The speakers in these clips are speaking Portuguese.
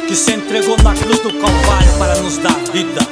que se entregou na cruz do Calvário para nos dar vida.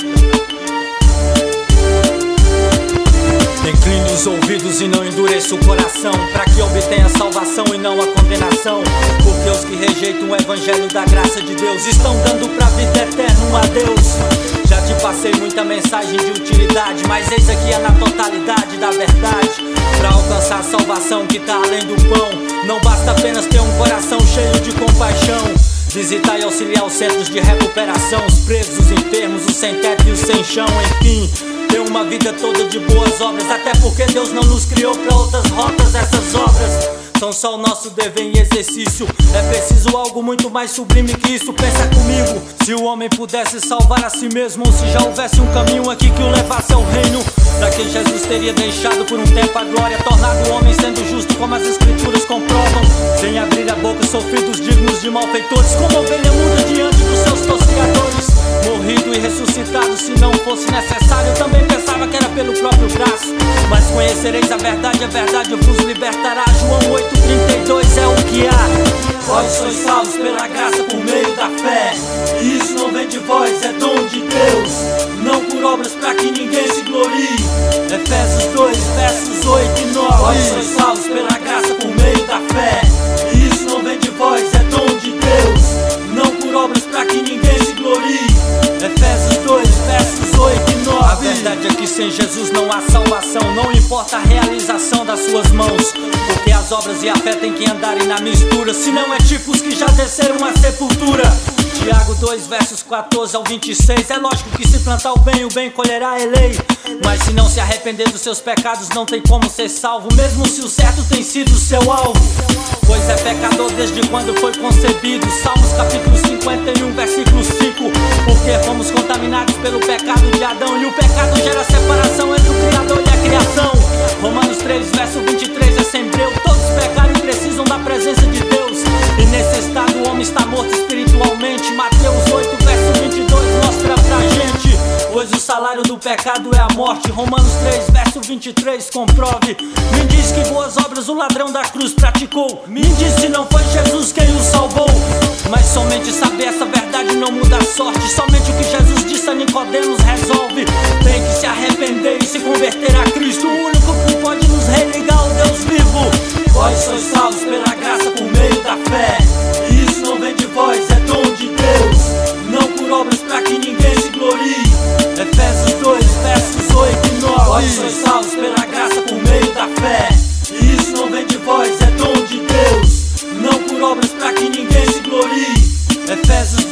Incline os ouvidos e não endureça o coração, para que obtenha salvação e não a condenação. Porque os que rejeitam o evangelho da graça de Deus estão dando pra vida eterna um adeus. Já te passei muita mensagem de utilidade, mas eis aqui é na totalidade da verdade. Pra alcançar a salvação que tá além do pão, não basta apenas ter um coração cheio de compaixão. Visitar e auxiliar os centros de recuperação, os presos, os enfermos, os sem teto e os sem chão, enfim, ter uma vida toda de boas obras. Até porque Deus não nos criou pra outras rotas. Essas obras são só o nosso dever em exercício. É preciso algo muito mais sublime que isso. Pensa comigo, se o homem pudesse salvar a si mesmo, ou se já houvesse um caminho aqui que o levasse ao reino, pra que Jesus teria deixado por um tempo a glória, tornado o homem sendo justo como as escrituras comprovam, sem abrir a boca sofridos dignos de malfeitores, como ovelha muda diante dos seus tosquiadores. Morrido e ressuscitado, se não fosse necessário, eu também pensava que era pelo próprio braço. Mas conhecereis a verdade vos libertará. João 8,32 é o que há. Vós sois salvos pela graça por meio da fé, e isso não vem de vós, é dom de Deus, não por obras pra que ninguém se glorie. Efésios 2, versos 8 e 9. Vós sois salvos pela graça por meio da fé, e isso não vem de vós, é dom de Deus, não por obras pra que ninguém se glorie. Efésios 2, versos 8 e 9. A verdade é que sem Jesus não há salvação, não importa a realização das suas mãos, porque as obras e a fé têm que andarem na mistura, senão é tipo os que já desceram a sepultura. Tiago 2, versos 14 ao 26. É lógico que se plantar o bem colherá, é lei. Mas se não se arrepender dos seus pecados, não tem como ser salvo, mesmo se o certo tem sido seu alvo. Pois é pecador desde quando foi concebido. Salmos capítulo 51, versículo 5. Porque fomos contaminados pelo pecado de Adão, e o pecado gera separação entre o Criador e a criação. Romanos 3, verso 23 é sem breu. Todos pecaram e precisam da presença de Deus, e nesse estado o homem está morto espiritualmente. Mateus 8, verso 22 mostra pra gente: pois o salário do pecado é a morte. Romanos 3, verso 23 comprove. Me diz que boas obras o ladrão da cruz praticou. Me diz se não foi Jesus quem o salvou. Mas somente saber essa verdade não muda a sorte. Somente o que Jesus disse a Nicodemos resolve. Tem que se arrepender e se converter a Cristo, o único que pode nos religar ao Deus vivo. Vós sois salvos pela graça por meio da fé, e isso não vem de vós, é dom de Deus, não por obras pra que ninguém se glorie. Efésios 2, versos 8 e 9. Vós sois salvos pela graça por meio da fé, e isso não vem de vós, é dom de Deus, não por obras pra que ninguém se glorie. Efésios